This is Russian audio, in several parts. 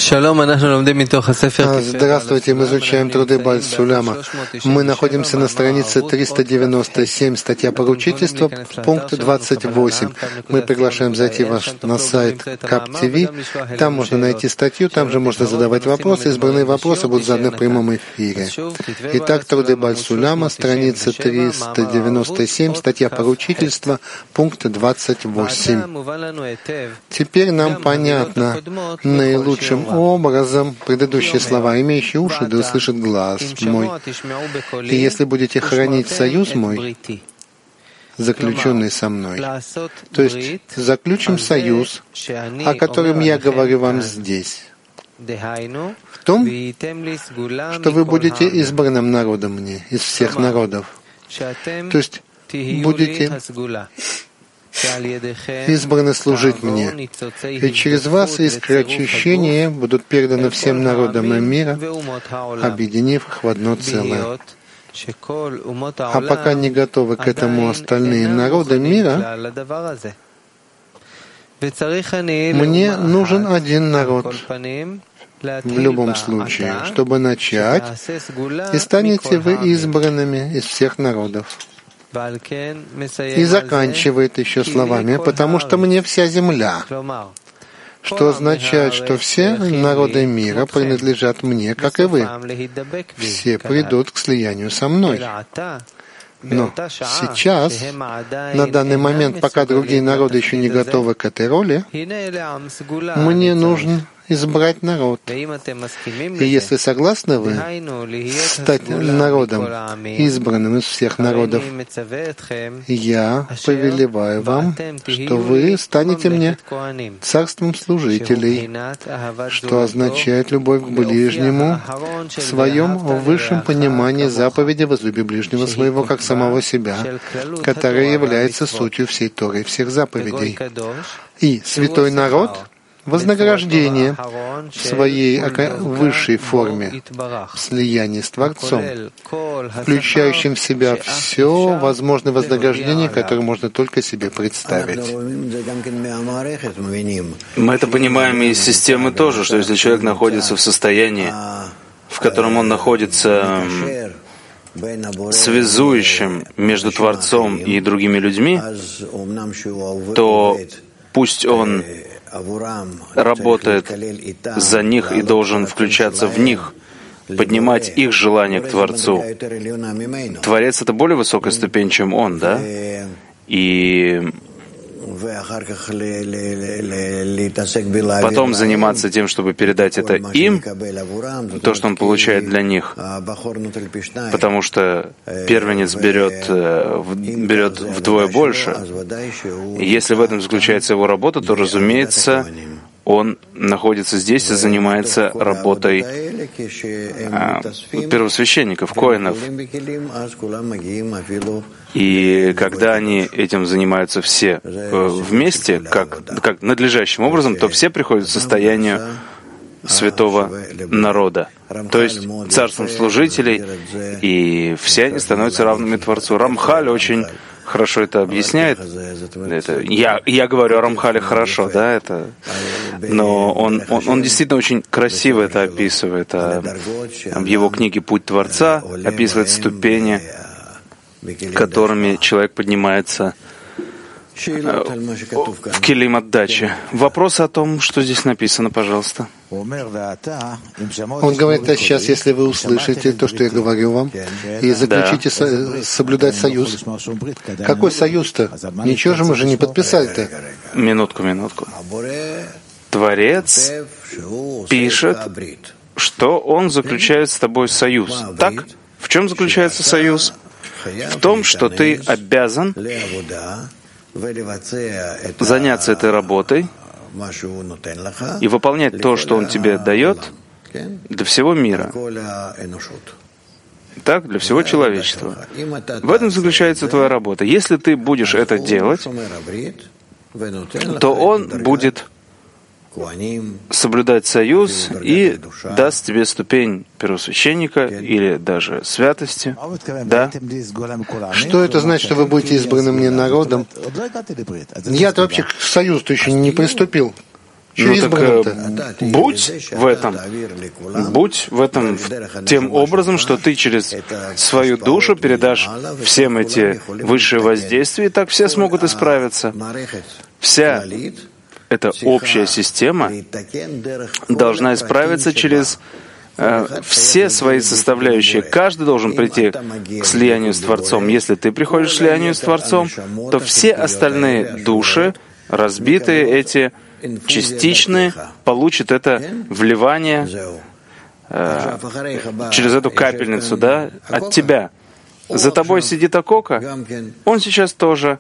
Здравствуйте, мы изучаем труды Бааль Суляма. Мы находимся на странице 397, статья поручительства, пункт 28. Мы приглашаем зайти вас на сайт КАП-ТВ. Там можно найти статью, там же можно задавать вопросы. Избранные вопросы будут заданы в прямом эфире. Итак, труды Бааль Суляма, страница 397, статья поручительства, пункт 28. Теперь нам понятно наилучшим образом предыдущие слова: «Имеющий уши, да услышит глаз мой». И если будете хранить союз мой, заключенный со мной, то есть заключим союз, о котором я говорю вам здесь, в том, что вы будете избранным народом мне из всех народов, то есть будете избраны служить мне, и через вас искры очищения будут переданы всем народам мира, объединив их в одно целое. А пока не готовы к этому остальные народы мира, мне нужен один народ в любом случае, чтобы начать, и станете вы избранными из всех народов. И заканчивает еще словами: «Потому что мне вся земля», что означает, что все народы мира принадлежат мне, как и вы. Все придут к слиянию со мной. Но сейчас, на данный момент, пока другие народы еще не готовы к этой роли, мне нужен избрать народ. И если согласны вы стать народом, избранным из всех народов, я повелеваю вам, что вы станете мне царством служителей, что означает любовь к ближнему в своем высшем понимании заповеди «возлюби ближнего своего как самого себя», которая является сутью всей Торы и всех заповедей. И святой народ — вознаграждение в своей высшей форме, в слиянии с Творцом, включающим в себя все возможное вознаграждение, которое можно только себе представить. Мы это понимаем и из системы тоже, что если человек находится в состоянии, в котором он находится связующим между Творцом и другими людьми, то пусть он работает за них и должен включаться в них, поднимать их желание к Творцу. Творец — это более высокая ступень, чем он, да? И потом заниматься тем, чтобы передать это им, то, что он получает для них, потому что первенец берет вдвое больше. И если в этом заключается его работа, то, разумеется, он находится здесь и занимается работой первосвященников, коэнов. И когда они этим занимаются все вместе, как надлежащим образом, то все приходят к состоянию святого народа, то есть царством служителей, и все они становятся равными Творцу. Рамхаль очень хорошо это объясняет. Я говорю о Рамхале хорошо, да, но он действительно очень красиво это описывает. В его книге «Путь Творца» описывает ступени, которыми человек поднимается в келим отдачи. Вопрос о том, что здесь написано, пожалуйста. Он говорит: а сейчас, если вы услышите то, что я говорю вам, и заключите соблюдать союз. Какой союз-то? Ничего же мы же не подписали-то. Минутку. Творец пишет, что он заключает с тобой союз. Так? В чем заключается союз? В том, что ты обязан заняться этой работой и выполнять то, что он тебе дает, для всего мира. Так, для всего человечества. В этом заключается твоя работа. Если ты будешь это делать, то он будет соблюдать союз и даст тебе ступень первосвященника или даже святости. Да? Что это значит, что вы будете избраны мне народом? Я-то вообще к союзу еще не приступил. будь в этом тем образом, что ты через свою душу передашь всем эти высшие воздействия, и так все смогут исправиться. Вся эта общая система должна исправиться через все свои составляющие. Каждый должен прийти к слиянию с Творцом. Если ты приходишь к слиянию с Творцом, то все остальные души, разбитые эти, частичные, получат это вливание через эту капельницу, да, от тебя. За тобой сидит Акока, он сейчас тоже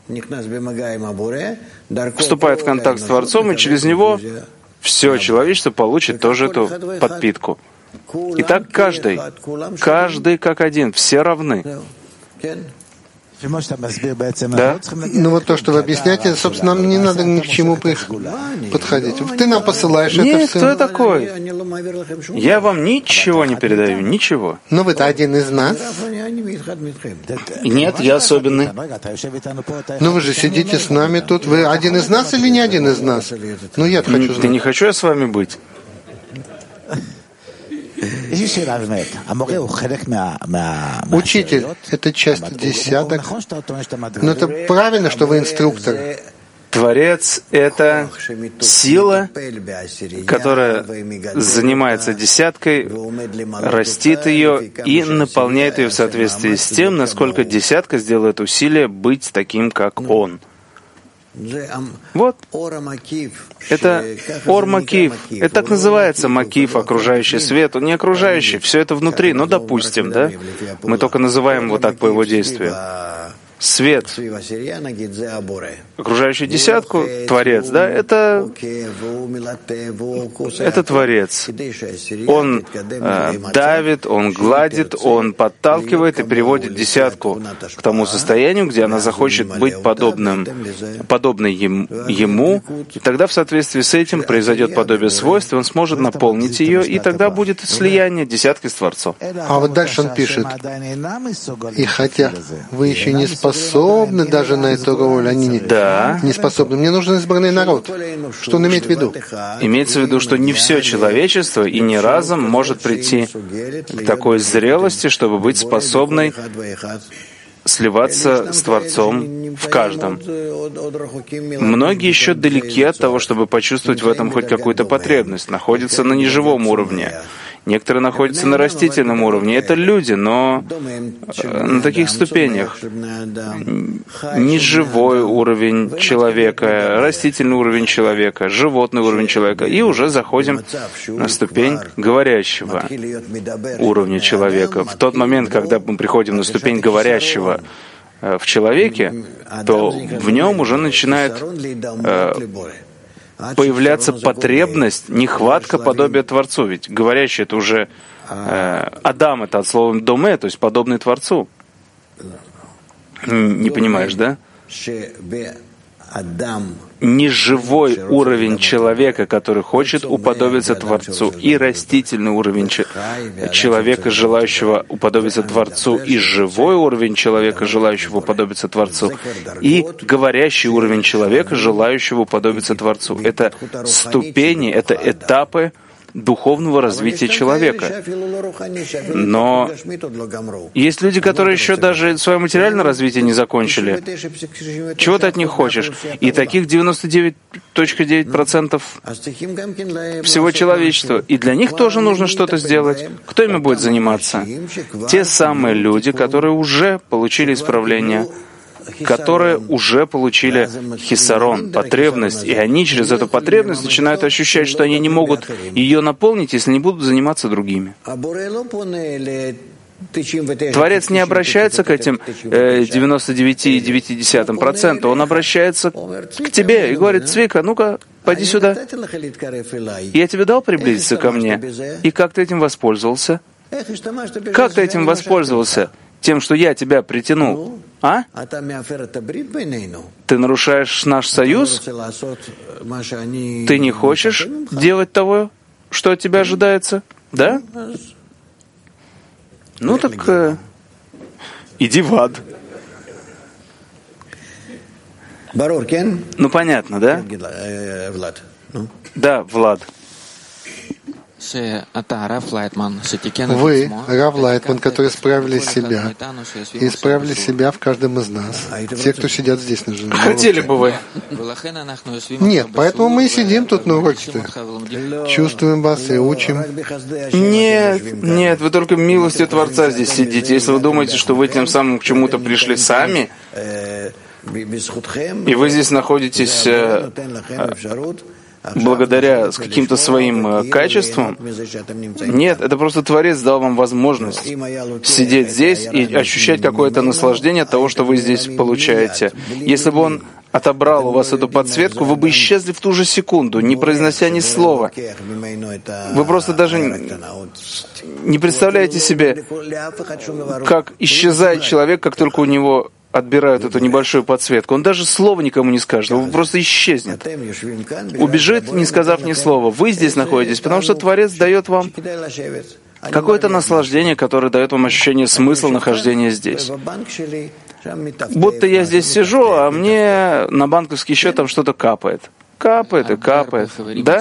вступает в контакт с Творцом, и через него все человечество получит тоже эту подпитку. И так каждый как один, все равны. Да? Ну вот то, что вы объясняете, собственно, нам не надо ни к чему подходить. Ты нам посылаешь это все. Нет, кто я такой? Я вам ничего не передаю, ничего. Но вы-то один из нас. Нет, я особенный. Ну вы же сидите с нами тут. Вы один из нас или не один из нас? Ну я-то хочу знать. Ты не хочу я с вами быть? Учитель — это часть десяток. Но это правильно, что вы инструктор. Творец — это сила, которая занимается десяткой, растит ее и наполняет ее в соответствии с тем, насколько десятка сделает усилие быть таким, как он. Вот. Это Ор Макиф. Это так называется Макиф, окружающий свет. Он не окружающий, все это внутри. Ну, допустим, да? Мы только называем его так по его действию. Свет, окружающий десятку, Творец, да, это Творец. Он давит, он гладит, он подталкивает и приводит десятку к тому состоянию, где она захочет быть подобной ему, и тогда в соответствии с этим произойдет подобие свойств, и он сможет наполнить ее, и тогда будет слияние десятки с Творцом. А вот дальше он пишет: и хотя вы еще не способны даже на эту роль, они не способны. Мне нужен избранный народ. Что он имеет в виду? Имеется в виду, что не все человечество и не разом может прийти к такой зрелости, чтобы быть способной сливаться с Творцом в каждом. Многие еще далеки от того, чтобы почувствовать в этом хоть какую-то потребность, находятся на неживом уровне. Некоторые находятся на растительном уровне. Это люди, но на таких ступенях. Неживой уровень человека, растительный уровень человека, животный уровень человека. И уже заходим на ступень говорящего уровня человека. В тот момент, когда мы приходим на ступень говорящего в человеке, то в нем уже начинает появляться потребность, нехватка подобия Творцу. Ведь говорящий — это уже Адам, это от слова «доме», то есть подобный Творцу. Не понимаешь, да? Неживой уровень человека, который хочет уподобиться Творцу, и растительный уровень человека, желающего уподобиться Творцу, и живой уровень человека, желающего уподобиться Творцу, и говорящий уровень человека, желающего уподобиться Творцу. Это ступени, это этапы духовного развития человека. Но есть люди, которые еще даже свое материальное развитие не закончили. Чего ты от них хочешь? И таких 99,9% всего человечества. И для них тоже нужно что-то сделать. Кто ими будет заниматься? Те самые люди, которые уже получили исправление, которые уже получили хисарон, потребность, и они через эту потребность начинают ощущать, что они не могут ее наполнить, если не будут заниматься другими. Творец не обращается к этим 99,9%, он обращается к тебе и говорит: Цвика, ну-ка, пойди сюда. Я тебе дал приблизиться ко мне, и как ты этим воспользовался? Как ты этим воспользовался? Тем, что я тебя притянул, а? Ты нарушаешь наш союз? Ты не хочешь делать того, что от тебя ожидается? Да? Ну так иди в ад. Ну понятно, да? Да, Влад. Вы, Рав Лайтман, которые исправили себя, и исправили себя в каждом из нас, те, кто сидят здесь на животе. Хотели бы вы? Нет, поэтому мы и сидим тут на уроке-то. Чувствуем вас и учим. Нет, вы только милостью Творца здесь сидите. Если вы думаете, что вы тем самым к чему-то пришли сами, и вы здесь находитесь благодаря с каким-то своим качеством. Нет, это просто Творец дал вам возможность сидеть здесь и ощущать какое-то наслаждение от того, что вы здесь получаете. Если бы Он отобрал у вас эту подсветку, вы бы исчезли в ту же секунду, не произнося ни слова. Вы просто даже не представляете себе, как исчезает человек, как только у него отбирают эту небольшую подсветку. Он даже слова никому не скажет, он просто исчезнет. Убежит, не сказав ни слова. Вы здесь находитесь, потому что Творец дает вам какое-то наслаждение, которое дает вам ощущение смысла нахождения здесь. Будто я здесь сижу, а мне на банковский счет там что-то капает. Капает и капает. Да?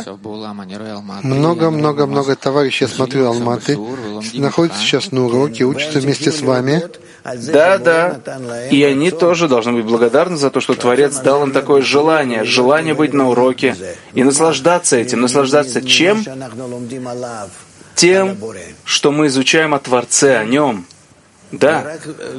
Много товарищей, я смотрю, Алматы, находятся сейчас на уроке, учатся вместе с вами. Да. И они тоже должны быть благодарны за то, что Творец дал им такое желание быть на уроке и наслаждаться этим. Наслаждаться чем? Тем, что мы изучаем о Творце, о Нем. Да.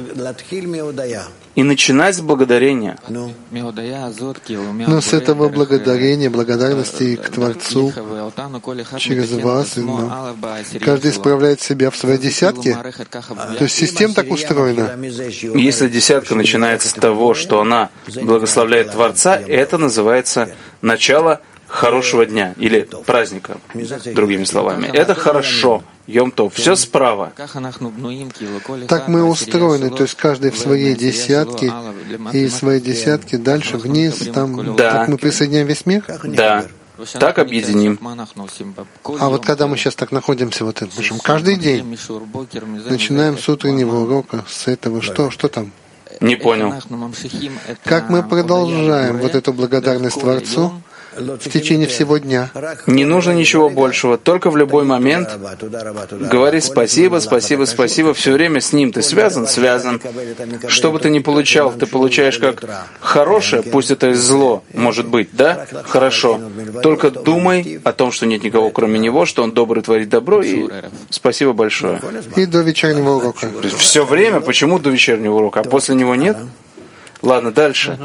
И начинать с благодарения. Но с этого благодарения, благодарности к Творцу, через вас, каждый исправляет себя в своей десятке. То есть система так устроена. Если десятка начинается с того, что она благословляет Творца, это называется начало хорошего дня или праздника, другими словами. Это хорошо. Йом-Тов. Все справа. Так мы устроены, то есть каждый в своей десятке, и из своей десятки дальше вниз, там, так мы присоединяем весь мир? Да. Так объединим. А вот когда мы сейчас так находимся, вот это, причем каждый день, начинаем с утреннего урока, с этого, что там? Не понял. Как мы продолжаем вот эту благодарность Творцу в течение всего дня. Не нужно ничего большего. Только в любой момент говори спасибо, все время с ним. Ты связан? Что бы ты ни получал, ты получаешь как хорошее, пусть это и зло, может быть, да? Хорошо. Только думай о том, что нет никого кроме него, что он добрый творит добро, и спасибо большое. И до вечернего урока. Все время? Почему до вечернего урока? А после него нет? Ладно, дальше.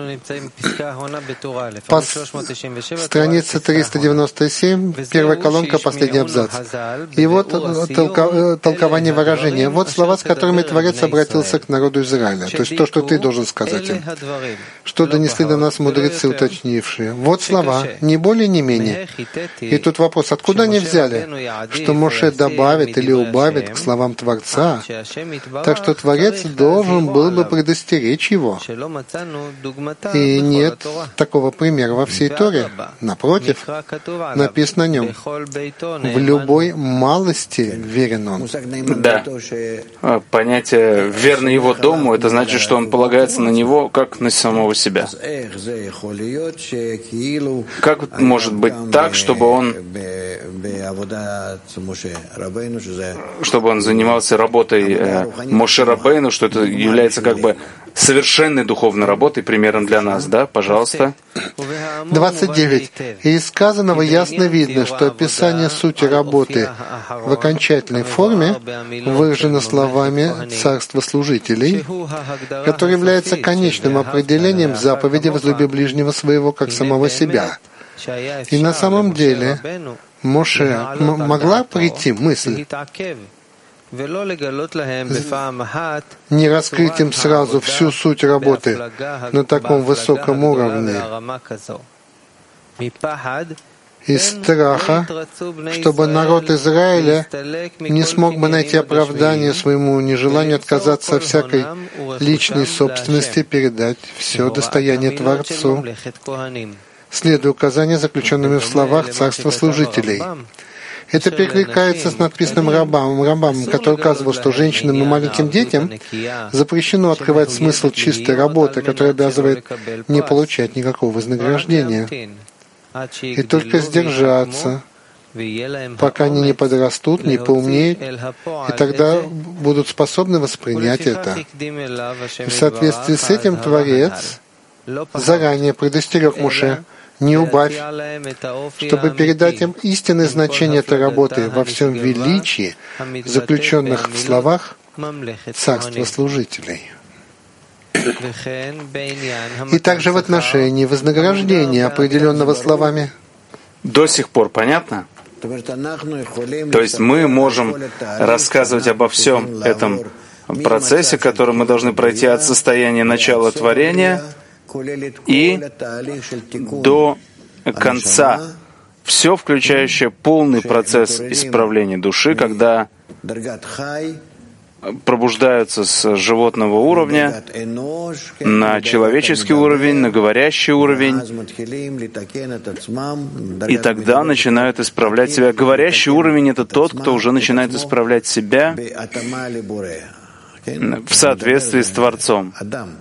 Страница 397, первая колонка, последний абзац. И вот толкование выражения. Вот слова, с которыми Творец обратился к народу Израиля. То есть то, что ты должен сказать им. Что донесли до нас мудрецы, уточнившие. Вот слова, не более, не менее. И тут вопрос, откуда они взяли? Что Моше добавит или убавит к словам Творца? Так что Творец должен был бы предостеречь его. И нет такого примера во всей Торе. Напротив, написано о нем. В любой малости верен он. Да. Понятие «верный его дому» — это значит, что он полагается на него, как на самого себя. Как может быть так, чтобы он занимался работой Моше Рабейну, что это является как бы совершенной духовной работой, примером для нас, да? Пожалуйста. 29. И из сказанного ясно видно, что описание сути работы в окончательной форме выражено словами царства служителей, которое является конечным определением заповеди «возлюби ближнего своего, как самого себя». И на самом деле Моше могла прийти мысль не раскрыть им сразу всю суть работы на таком высоком уровне, из страха, чтобы народ Израиля не смог бы найти оправдание своему нежеланию отказаться от всякой личной собственности, передать все достояние Творцу, следуя указаниям, заключенными в словах царства служителей. Это перекликается с надписанным Рамбамом, который указывал, что женщинам и маленьким детям запрещено открывать смысл чистой работы, которая обязывает не получать никакого вознаграждения. и только сдержаться, пока они не подрастут, не поумнеют, и тогда будут способны воспринять это. И в соответствии с этим Творец заранее предостерег Моше: не убавь, чтобы передать им истинное значение этой работы во всем величии, заключенных в словах царства служителей. И также в отношении вознаграждения, определенного словами. До сих пор понятно? То есть мы можем рассказывать обо всем этом процессе, который мы должны пройти от состояния начала творения и до конца. Все, включающее полный процесс исправления души, когда пробуждаются с животного уровня на человеческий уровень, на говорящий уровень, и тогда начинают исправлять себя. Говорящий уровень — это тот, кто уже начинает исправлять себя в соответствии с Творцом.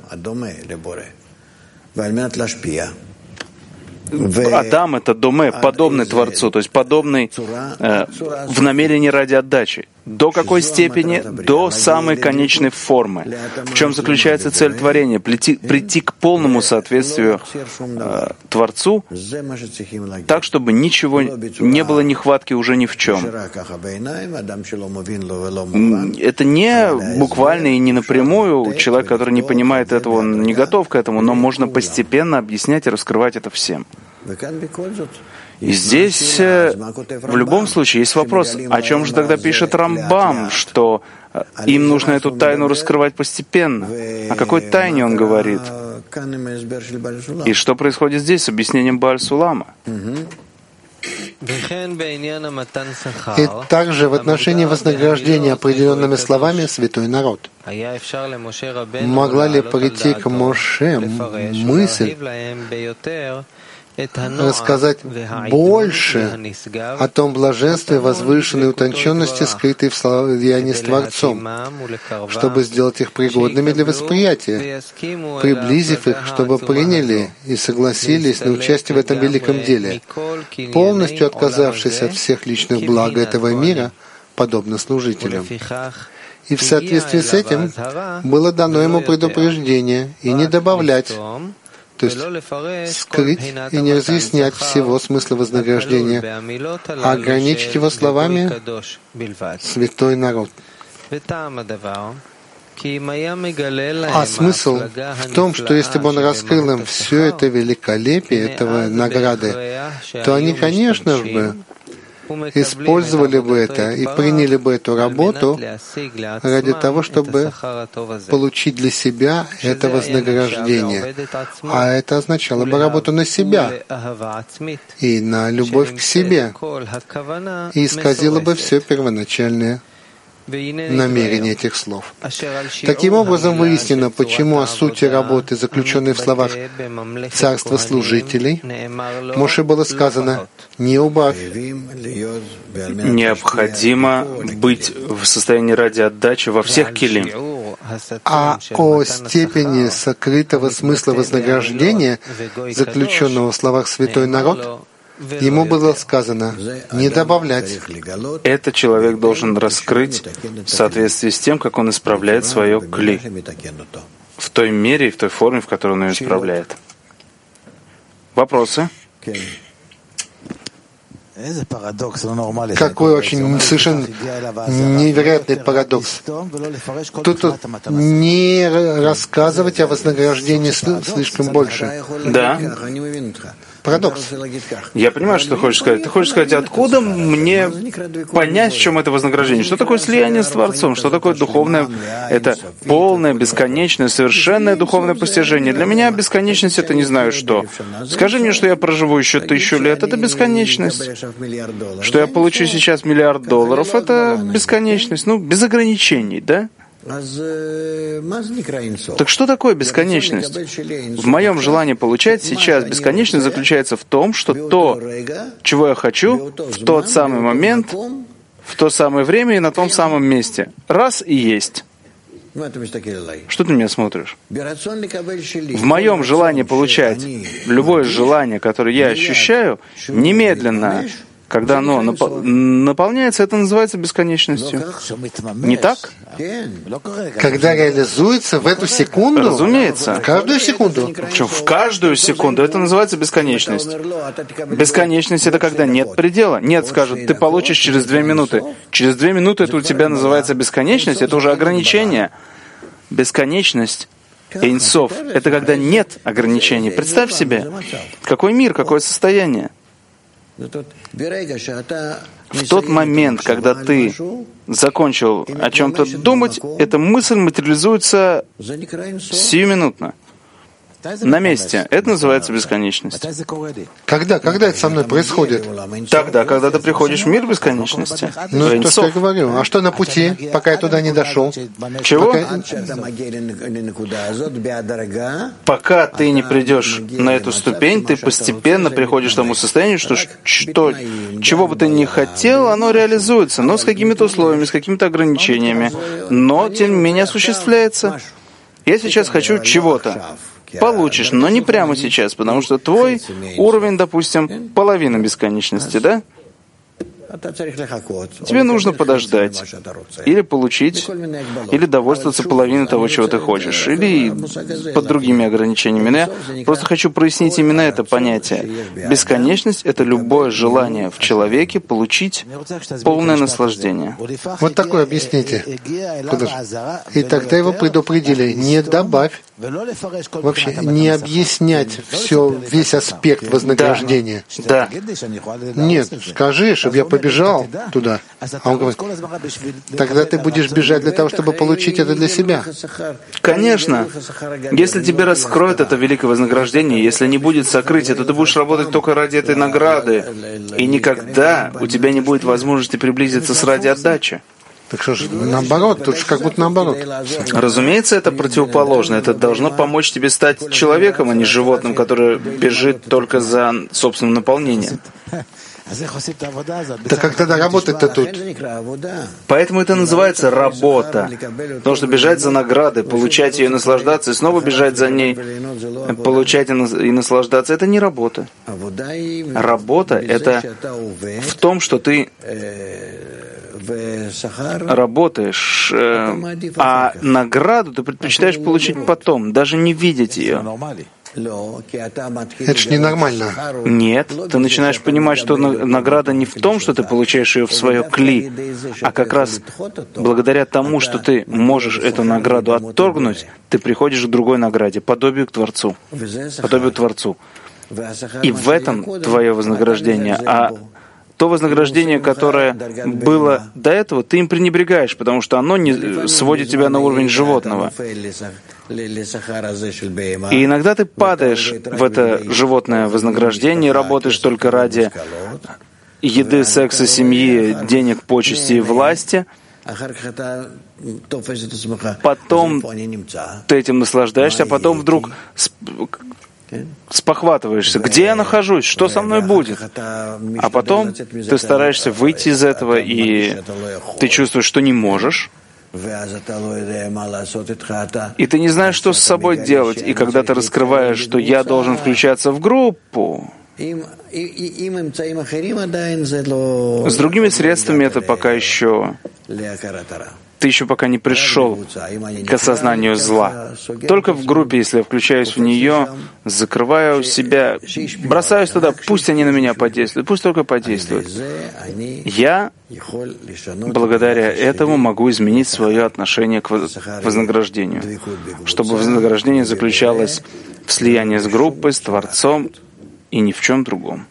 Адам — это доме, подобный Творцу, то есть подобный в намерении ради отдачи. До какой степени? До самой конечной формы. В чем заключается цель творения? Прийти к полному соответствию Творцу, так, чтобы ничего не было нехватки уже ни в чем. Это не буквально и не напрямую. Человек, который не понимает этого, он не готов к этому, но можно постепенно объяснять и раскрывать это всем. И здесь в любом случае есть вопрос, о чем же тогда пишет Рамбам, что им нужно эту тайну раскрывать постепенно. О какой тайне он говорит? И что происходит здесь с объяснением Бааль Сулама? И также в отношении вознаграждения определенными словами святой народ. Могла ли прийти к Моше мысль рассказать больше о том блаженстве, возвышенной утонченности, скрытой в слиянии с Творцом, чтобы сделать их пригодными для восприятия, приблизив их, чтобы приняли и согласились на участие в этом великом деле, полностью отказавшись от всех личных благ этого мира, подобно служителям. И в соответствии с этим было дано ему предупреждение и не добавлять, то есть скрыть и не разъяснять всего смысла вознаграждения, а ограничить его словами «святой народ». А смысл в том, что если бы он раскрыл им все это великолепие, этого награды, то они, конечно же, использовали бы это и приняли бы эту работу ради того, чтобы получить для себя это вознаграждение. А это означало бы работу на себя и на любовь к себе, и исказило бы все первоначальное намерение этих слов. Таким образом, выяснено, почему о сути работы, заключенной в словах «царство служителей», Моше было сказано «не убавь». Необходимо быть в состоянии ради отдачи во всех келим. А о степени сокрытого смысла вознаграждения, заключенного в словах «святой народ», ему было сказано не добавлять. Это человек должен раскрыть в соответствии с тем, как он исправляет свое кли, в той мере и в той форме, в которой он ее исправляет. Вопросы? Какой очень совершенно невероятный парадокс. Тут не рассказывать о вознаграждении слишком больше. Да. Парадокс. Я понимаю, что ты хочешь сказать. Ты хочешь сказать, откуда мне понять, в чем это вознаграждение? Что такое слияние с Творцом? Что такое духовное? Это полное, бесконечное, совершенное духовное постижение. Для меня бесконечность — это не знаю что. Скажи мне, что я проживу еще 1000 лет — это бесконечность. Что я получу сейчас $1 миллиард — это бесконечность. Без ограничений, да? Так что такое бесконечность? В моем желании получать сейчас бесконечность заключается в том, что то, чего я хочу, в тот самый момент, в то самое время и на том самом месте. Раз и есть. Что ты на меня смотришь? В моем желании получать любое желание, которое я ощущаю, немедленно, когда оно наполняется, это называется бесконечностью. Не так? Когда реализуется в эту секунду? Разумеется. В каждую секунду? Причем в каждую секунду. Это называется бесконечность. Бесконечность — это когда нет предела. Нет, скажут, ты получишь через 2 минуты. Через 2 минуты это у тебя называется бесконечность, это уже ограничение. Бесконечность, Эйн Соф, это когда нет ограничений. Представь себе, какой мир, какое состояние. В тот момент, когда ты закончил о чем-то думать, эта мысль материализуется сиюминутно, на месте. Это называется бесконечность. Когда это со мной происходит? Тогда, когда ты приходишь в мир бесконечности. Ну, это то, что я говорю. А что на пути, пока я туда не дошел? Чего? Пока ты не придешь на эту ступень, ты постепенно приходишь к тому состоянию, что чего бы ты ни хотел, оно реализуется, но с какими-то условиями, с какими-то ограничениями, но, тем не менее, осуществляется. Я сейчас хочу чего-то. Получишь, но не прямо сейчас, потому что твой уровень, допустим, половина бесконечности, да? Тебе нужно подождать, или получить, или довольствоваться половиной того, чего ты хочешь, или под другими ограничениями. Но я просто хочу прояснить именно это понятие. Бесконечность — это любое желание в человеке получить полное наслаждение. Вот такое объясните. И тогда его предупредили, не добавь, вообще не объяснять весь аспект вознаграждения. Да. Нет, скажи, чтобы я побежал туда. А он говорит, тогда ты будешь бежать для того, чтобы получить это для себя. Конечно. Если тебе раскроют это великое вознаграждение, если не будет сокрытия, то ты будешь работать только ради этой награды. И никогда у тебя не будет возможности приблизиться ради отдачи. Так что же, наоборот, тут же как будто наоборот. Разумеется, это противоположно. Это должно помочь тебе стать человеком, а не животным, которое бежит только за собственным наполнением. Так как тогда работать-то тут? Поэтому это называется работа. Потому что бежать за наградой, получать ее и наслаждаться, и снова бежать за ней, получать и наслаждаться — это не работа. Работа — это в том, что ты работаешь, а награду ты предпочитаешь получить потом, даже не видеть ее. Это же ненормально. Нет, ты начинаешь понимать, что награда не в том, что ты получаешь ее в свое кли, а как раз благодаря тому, что ты можешь эту награду отторгнуть, ты приходишь к другой награде, подобию к Творцу. Подобию Творцу. И в этом твое вознаграждение. А то вознаграждение, которое было до этого, ты им пренебрегаешь, потому что оно не сводит тебя на уровень животного. И иногда ты падаешь в это животное вознаграждение и работаешь только ради еды, секса, семьи, денег, почести и власти. Потом ты этим наслаждаешься, а потом вдруг спохватываешься, где я нахожусь, что со мной будет. А потом ты стараешься выйти из этого, и ты чувствуешь, что не можешь. И ты не знаешь, что с собой делать. И когда ты раскрываешь, что я должен включаться в группу, с другими средствами это пока еще... Ты еще пока не пришел к осознанию зла. Только в группе, если я включаюсь в нее, закрываю себя, бросаюсь туда, пусть они на меня подействуют, пусть только подействуют. Я, благодаря этому, могу изменить свое отношение к вознаграждению, чтобы вознаграждение заключалось в слиянии с группой, с Творцом и ни в чем другом.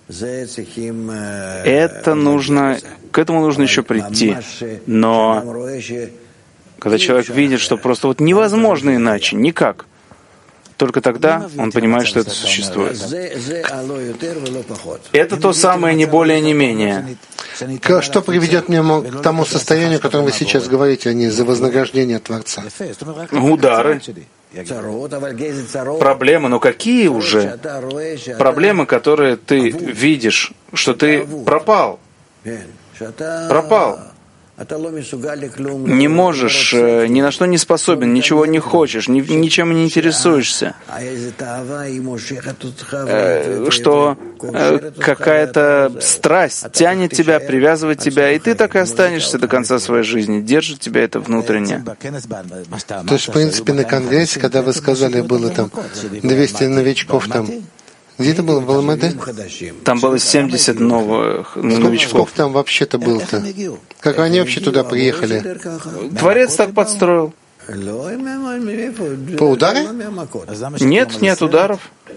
Это нужно, к этому нужно еще прийти. Но когда человек видит, что просто вот невозможно иначе, никак, только тогда он понимает, что это существует. Это то самое, не более, не менее. Что приведет меня к тому состоянию, о котором вы сейчас говорите, а не за вознаграждение Творца? Удары. Проблемы, но какие уже? Проблемы, которые ты видишь, что ты пропал. Пропал. не можешь, ни на что не способен, ничего не хочешь, ничем не интересуешься, что какая-то страсть тянет тебя, привязывает тебя, и ты так и останешься до конца своей жизни, держит тебя это внутренне. То есть, в принципе, на конгрессе, когда вы сказали, было там 200 новичков там, где это было, в Алматы? Там было 70 новых новичков. Сколько там вообще-то было-то? Как они вообще туда приехали? Творец так подстроил. По удару? Нет ударов.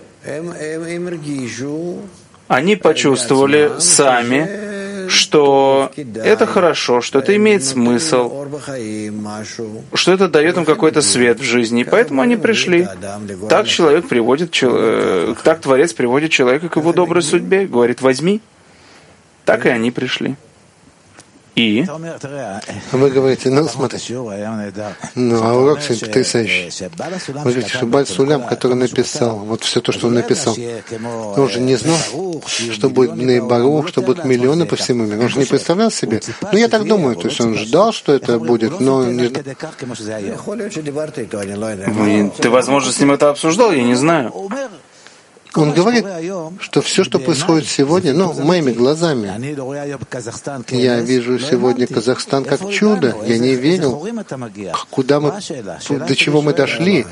Они почувствовали сами, что это хорошо, что это имеет смысл, что это дает им какой-то свет в жизни, и поэтому они пришли. Так так Творец приводит человека к его доброй судьбе, говорит: возьми. Так и они пришли. И? Вы говорите, смотри, а урок сегодня потрясающий. Вы говорите, что Бааль Сулям, который написал, вот все то, что он написал, он же не знал, что будет Бней Барух, что будут миллионы по всему миру. Он же не представлял себе. Ну, я так думаю, то есть он ждал, что это будет, но не ждал. Ты, возможно, с ним это обсуждал, я не знаю. Он говорит, что все, что происходит сегодня, моими глазами. Я вижу сегодня Казахстан как чудо. Я не верил, до чего мы дошли,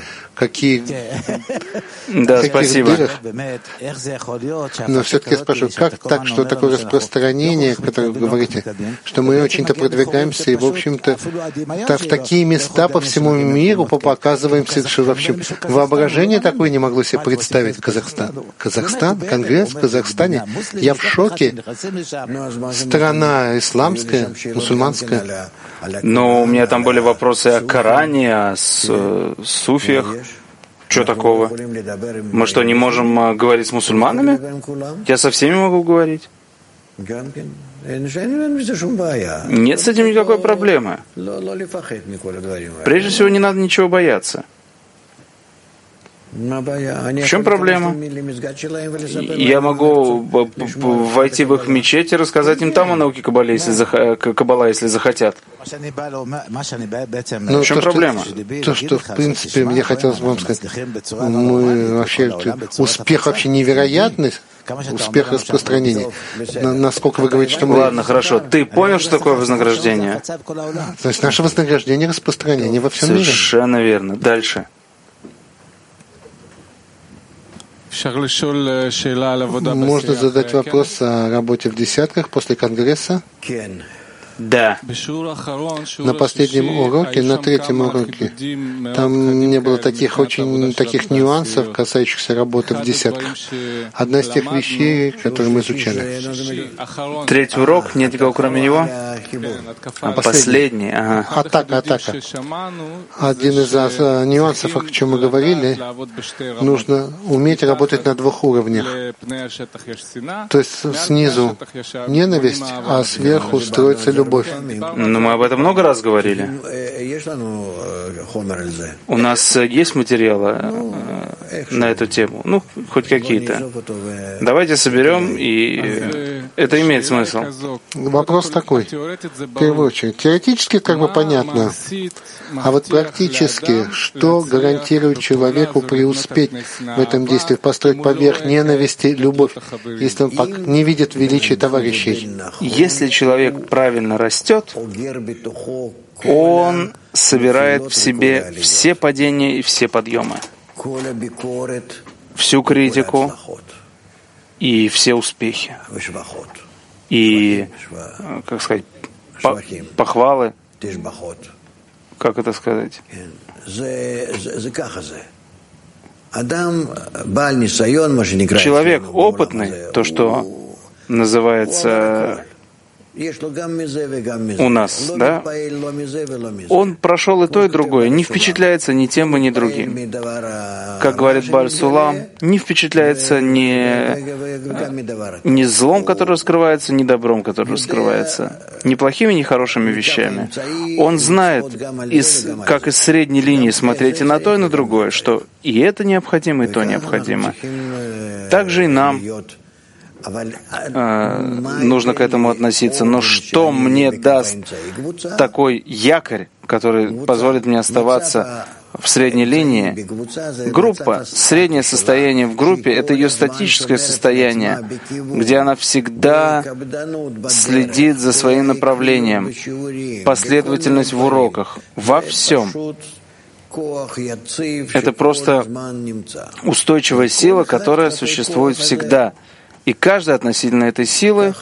спасибо. Дырах. Но все-таки я спрашиваю, как так, что такое распространение, которое вы говорите, что мы очень-то продвигаемся и, в общем-то, в такие места по всему миру показываемся, что вообще воображение такое не могло себе представить Казахстан. Казахстан, конгресс в Казахстане. Я в шоке. Страна исламская, мусульманская. Но у меня там были вопросы о Коране, о суфиях. Что такого? Мы что, не можем говорить с мусульманами? Я со всеми могу говорить. Нет с этим никакой проблемы. Прежде всего, не надо ничего бояться. В чем проблема? Я могу войти в их мечеть и рассказать им там о науке Каббала, если захотят. В чем проблема? То, что, в принципе, мне хотелось бы вам сказать, мы вообще, успех вообще невероятный, успех распространения. Насколько вы говорите, что мы... Ладно, хорошо. Ты понял, что такое вознаграждение? То есть наше вознаграждение — распространение во всем мире. Совершенно верно. Дальше. Можно задать вопрос о работе в десятках после конгресса? Да. На последнем уроке, на третьем уроке, там не было таких нюансов, касающихся работы в десятках. Одна из тех вещей, которые мы изучали. Третий урок, нет никого кроме него? Последний, ага. Атака. Один из нюансов, о чем мы говорили, нужно уметь работать на двух уровнях. То есть снизу ненависть, а сверху строится любовь. Но мы об этом много раз говорили. У нас есть материалы на эту тему, хоть какие-то. Давайте соберем, и это имеет смысл. Вопрос такой. В первую очередь, теоретически понятно, а вот практически, что гарантирует человеку преуспеть в этом действии, построить поверх ненависти любовь, если он не видит величия товарищей? Если человек правильно растет, он собирает в себе все падения и все подъемы, всю критику и все успехи, и, похвалы, как это сказать? Человек опытный, то, что называется у нас, да? Он прошел и то, и другое, не впечатляется ни тем, ни другим. Как говорит Бааль Сулам, не впечатляется ни злом, который раскрывается, ни добром, который раскрывается, ни плохими, ни хорошими вещами. Он знает, как из средней линии смотреть и на то, и на другое, что и это необходимо, и то необходимо. Также и нам нужно к этому относиться. Но что мне даст такой якорь, который позволит мне оставаться в средней линии? Группа, среднее состояние в группе — это ее статическое состояние, где она всегда следит за своим направлением, последовательность в уроках, во всем. Это просто устойчивая сила, которая существует всегда. И каждый относительно этой силы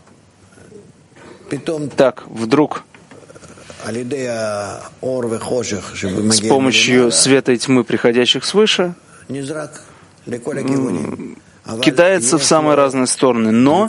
так вдруг с помощью света и тьмы, приходящих свыше, кидается в самые разные стороны, но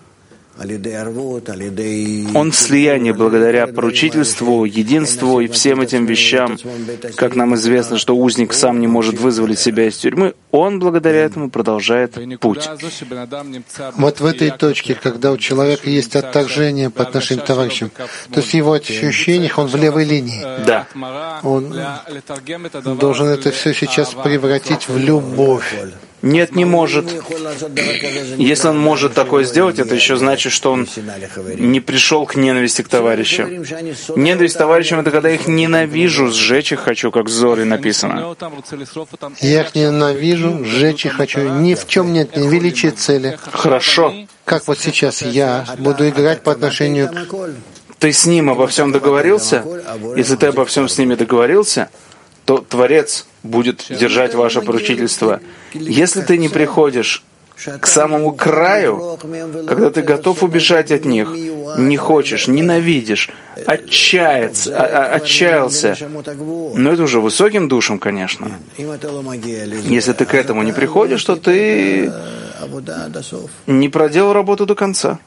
он в слиянии благодаря поручительству, единству и всем этим вещам. Как нам известно, что узник сам не может вызволить себя из тюрьмы, он благодаря этому продолжает путь. Вот в этой точке, когда у человека есть отторжение по отношению к товарищам, то есть в его ощущениях он в левой линии. Да. Он должен это все сейчас превратить в любовь. Нет, не может. Если он может такое сделать, это еще значит, что он не пришел к ненависти к товарищам. Ненависть к товарищам — это когда я их ненавижу, сжечь их хочу, как в Зоре написано. Я их ненавижу, сжечь их хочу. Ни в чем нет ни величия цели. Хорошо. Как вот сейчас я буду играть по отношению к... Ты с ним обо всем договорился? Если ты обо всем с ними договорился, то Творец будет держать ваше поручительство. Если ты не приходишь к самому краю, когда ты готов убежать от них, не хочешь, ненавидишь, отчаялся, но это уже высоким душам, конечно. Если ты к этому не приходишь, то ты не проделал работу до конца.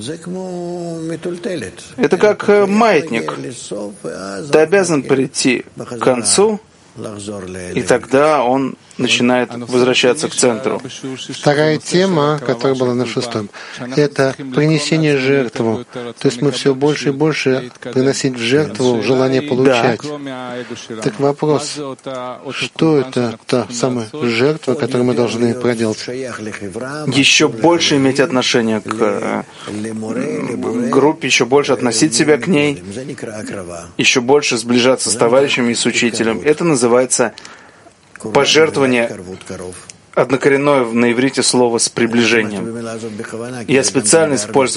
Это как маятник. Ты обязан прийти к концу, и тогда он начинает возвращаться к центру. Вторая тема, которая была на 6-м, это принесение жертву. То есть мы все больше и больше приносить в жертву желание получать. Да. Так вопрос, что это та самая жертва, которую мы должны проделать? Еще больше иметь отношение к группе, еще больше относить себя к ней, еще больше сближаться с товарищами и с учителем. Это называется пожертвование, однокоренное на иврите слово с приближением. Я специально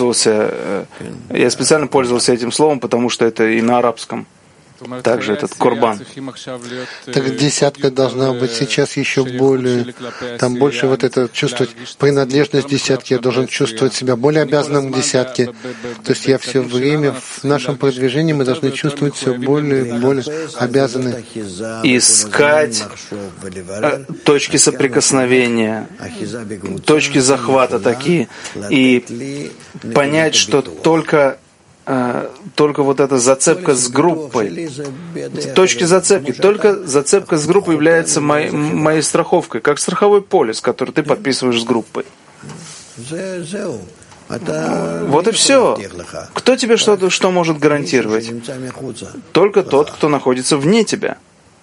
пользовался этим словом, потому что это и на арабском. Также этот курбан. Так десятка должна быть сейчас еще более, там больше вот это чувствовать принадлежность десятки, я должен чувствовать себя более обязанным к десятке. То есть я все время в нашем продвижении мы должны чувствовать все более и более обязаны. Искать точки соприкосновения, точки захвата такие, и понять, что только вот эта зацепка с группой, точки зацепки, только зацепка с группой является моей страховкой, как страховой полис, который ты подписываешь с группой. Вот и все. Кто тебе что может гарантировать? Только тот, кто находится вне тебя.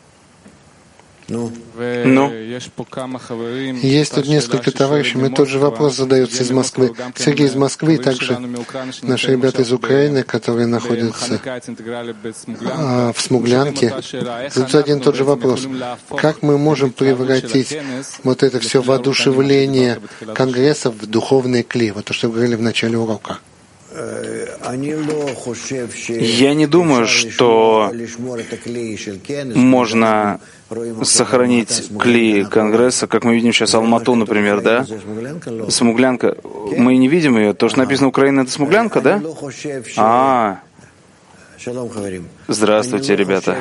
Есть тут несколько товарищей, и тот же вопрос задается из Москвы. Сергей из Москвы, и также наши ребята из Украины, которые находятся в Смуглянке. Задают один и тот же вопрос. Как мы можем превратить вот это все воодушевление конгрессов в духовные кли? Вот то, что говорили в начале урока. Я не думаю, что можно сохранить кли Конгресса, как мы видим сейчас Алмату, например, да? Смуглянка. Мы не видим ее. То, что написано Украина, это Смуглянка, да? Здравствуйте, ребята.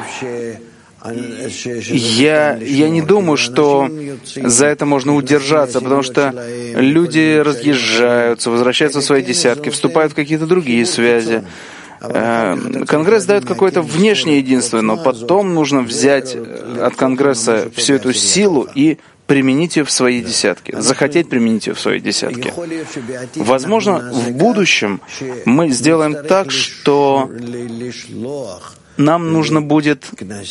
Я не думаю, что за это можно удержаться, потому что люди разъезжаются, возвращаются в свои десятки, вступают в какие-то другие связи. Конгресс дает какое-то внешнее единство, но потом нужно взять от Конгресса всю эту силу и применить ее в свои десятки, захотеть применить ее в свои десятки. Возможно, в будущем мы сделаем так, что нам нужно будет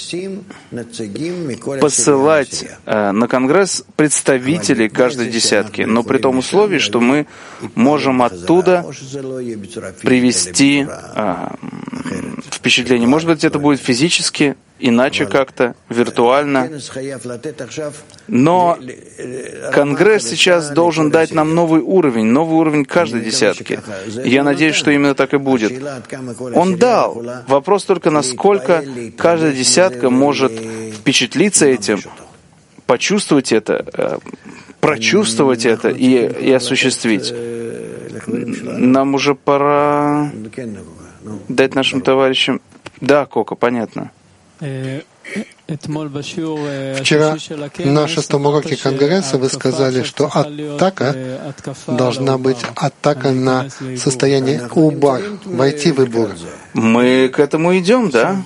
посылать на Конгресс представителей каждой десятки, но при том условии, что мы можем оттуда привести впечатление. Может быть, это будет физически, иначе как-то, виртуально. Но Конгресс сейчас должен дать нам новый уровень каждой десятки. Я надеюсь, что именно так и будет. Он дал. Вопрос только, насколько каждая десятка может впечатлиться этим, почувствовать это, прочувствовать это и осуществить. Нам уже пора дать нашим товарищам... Да, Кока, понятно. Вчера на шестом уроке Конгресса вы сказали, что атака должна быть атака на состояние убар, войти в убар. Мы к этому идем, да?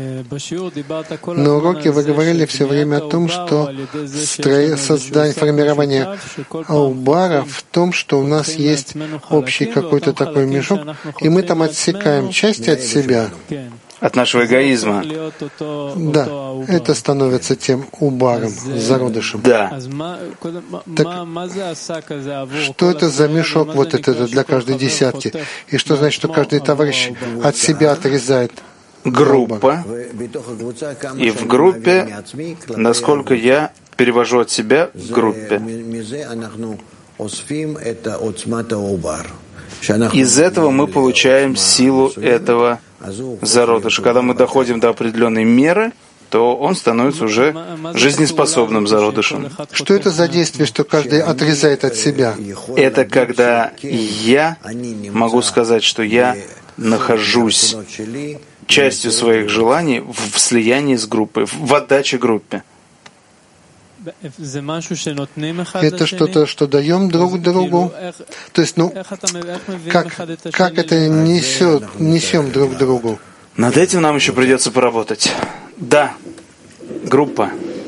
На уроке вы говорили все время о том, что создание, формирование убара в том, что у нас есть общий какой-то такой мешок, и мы там отсекаем части от себя. От нашего эгоизма. Да, это становится тем убаром, зародышем. Да. Так, что это за мешок вот это для каждой десятки? И что значит, что каждый товарищ от себя отрезает? Группа. И в группе, насколько я перевожу от себя к группе. Из этого мы получаем силу этого зародыша. Когда мы доходим до определенной меры, то он становится уже жизнеспособным зародышем. Что это за действие, что каждый отрезает от себя? Это когда я могу сказать, что я нахожусь частью своих желаний в слиянии с группой, в отдаче группе. Это что-то, что даем друг другу. То есть, как это несем друг другу? Над этим нам еще придется поработать. Да, группа.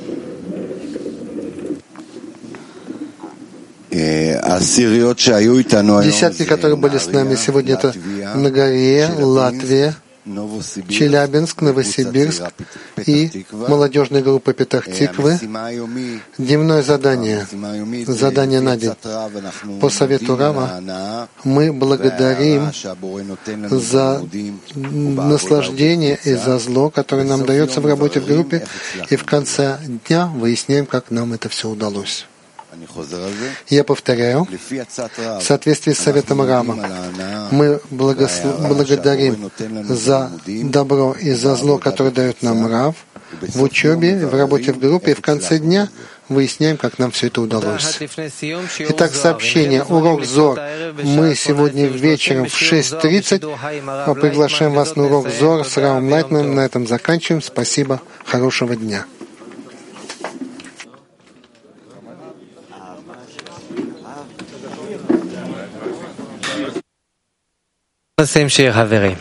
Десятки, которые были с нами сегодня, это Нагорье, Латвия, Челябинск, Новосибирск и молодежная группа Петах-Тиквы. Дневное задание на день. По совету Рава мы благодарим за наслаждение и за зло, которое нам дается в работе в группе, и в конце дня выясняем, как нам это все удалось. Я повторяю, в соответствии с советом Рава, мы благодарим за добро и за зло, которое дает нам Рав, в учебе, в работе в группе, и в конце дня выясняем, как нам все это удалось. Итак, сообщение. Урок Зор. Мы сегодня вечером в 6:30 приглашаем вас на урок Зор с Равом Лайтманом. На этом заканчиваем. Спасибо. Хорошего дня. נשים שיר חברים.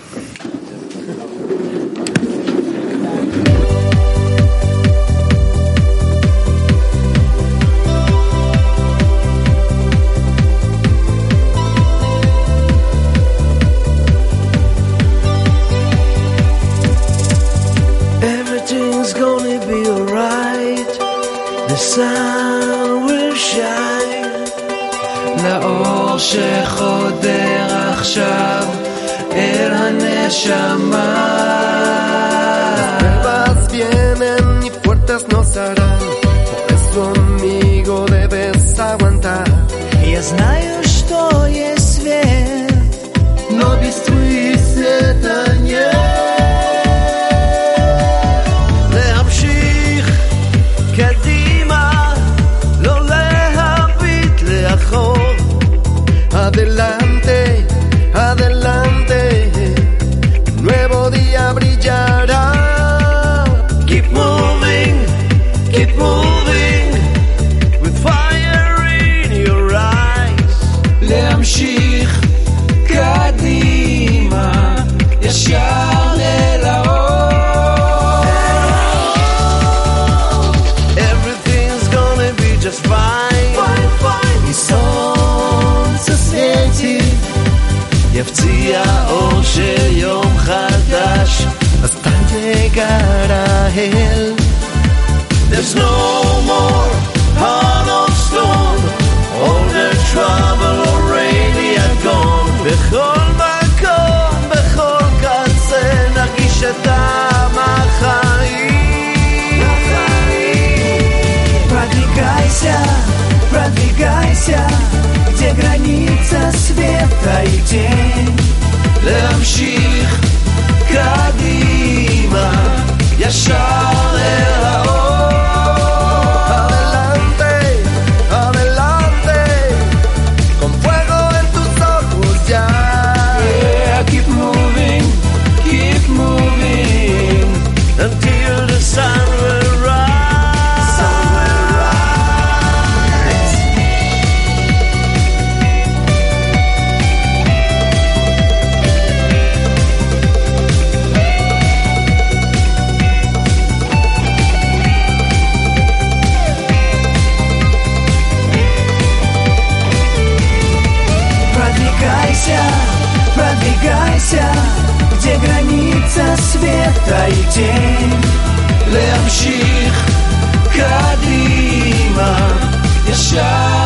Everything's gonna be alright. The sun will shine. לאור שחודר עכשיו אל הנשמה. Las pruebas vienen y puertas nos harán, por eso amigo debes aguantar. Я знаю, что есть свет, но без твоих света нет. להמשיך קדימה, לא להביט לאחור. Adelante, adelante, un nuevo día brillará. Keep moving, with fire in your eyes. llegar a Él. There's no more heart of stone, all the trouble already had gone. בכל מקום, בכל קצה, נרגיש את טעם החיים. Продвигайся, где граница света и тень. להמשיך קדימה, ישר אל האור. Adelante, adelante, con fuego en tus ojos ya. Yeah, keep moving, until the sun will rise. Sun will rise. Продвигайся, где граница света и тень. להמשיך קדימה, ישר